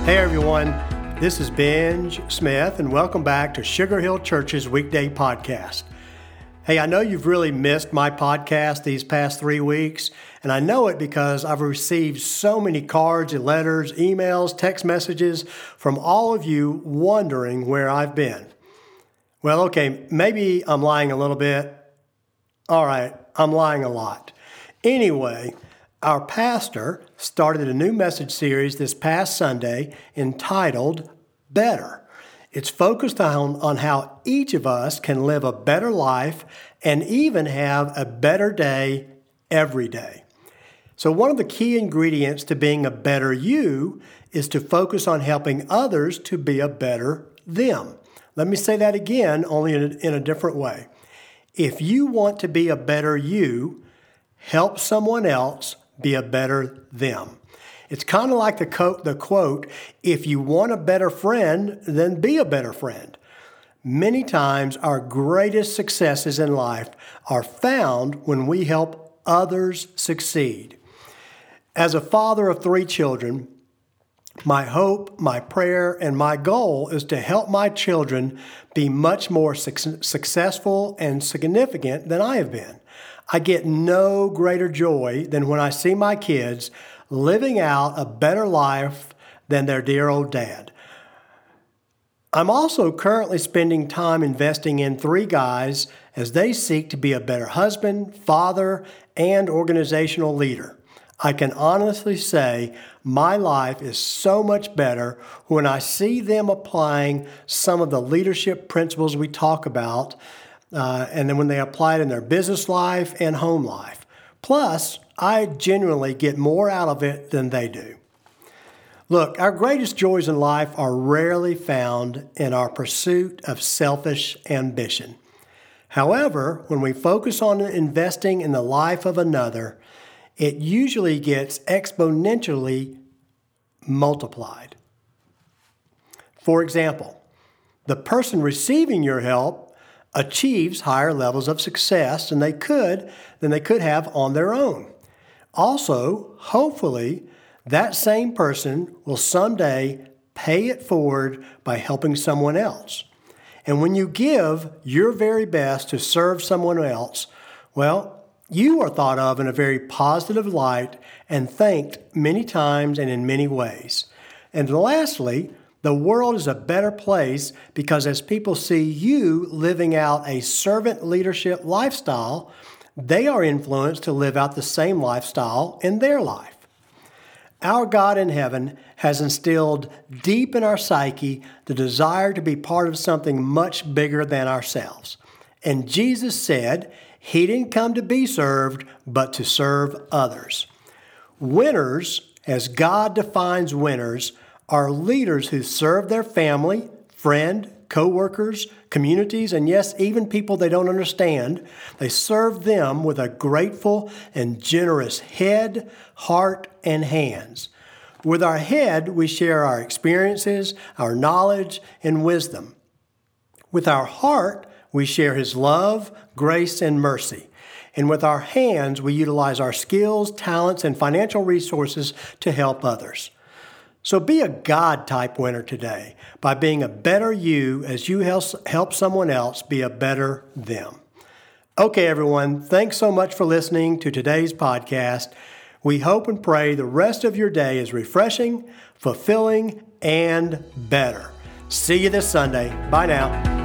Hey everyone, this is Benj Smith and welcome back to Sugar Hill Church's weekday podcast. Hey, I know you've really missed my podcast these past 3 weeks, and I know it because I've received so many cards and letters, emails, text messages from all of you wondering where I've been. Well, okay, maybe I'm lying a little bit. All right, I'm lying a lot. Anyway, our pastor started a new message series this past Sunday entitled Better. It's focused on how each of us can live a better life and even have a better day every day. So one of the key ingredients to being a better you is to focus on helping others to be a better them. Let me say that again, only in a different way. If you want to be a better you, help someone else be a better them. It's kind of like the quote, if you want a better friend, then be a better friend. Many times our greatest successes in life are found when we help others succeed. As a father of 3 children, my hope, my prayer, and my goal is to help my children be much more successful and significant than I have been. I get no greater joy than when I see my kids living out a better life than their dear old dad. I'm also currently spending time investing in 3 guys as they seek to be a better husband, father, and organizational leader. I can honestly say my life is so much better when I see them applying some of the leadership principles we talk about, and then when they apply it in their business life and home life. Plus, I genuinely get more out of it than they do. Look, our greatest joys in life are rarely found in our pursuit of selfish ambition. However, when we focus on investing in the life of another, it usually gets exponentially multiplied. For example, the person receiving your help achieves higher levels of success than they could have on their own. Also, hopefully, that same person will someday pay it forward by helping someone else. And when you give your very best to serve someone else, well, you are thought of in a very positive light and thanked many times and in many ways. And lastly, the world is a better place because as people see you living out a servant leadership lifestyle, they are influenced to live out the same lifestyle in their life. Our God in heaven has instilled deep in our psyche the desire to be part of something much bigger than ourselves. And Jesus said he didn't come to be served, but to serve others. Winners, as God defines winners, are leaders who serve their family, friend, co-workers, communities, and yes, even people they don't understand. They serve them with a grateful and generous head, heart, and hands. With our head, we share our experiences, our knowledge, and wisdom. With our heart, we share His love, grace, and mercy. And with our hands, we utilize our skills, talents, and financial resources to help others. So be a God-type winner today by being a better you as you help someone else be a better them. Okay, everyone, thanks so much for listening to today's podcast. We hope and pray the rest of your day is refreshing, fulfilling, and better. See you this Sunday. Bye now.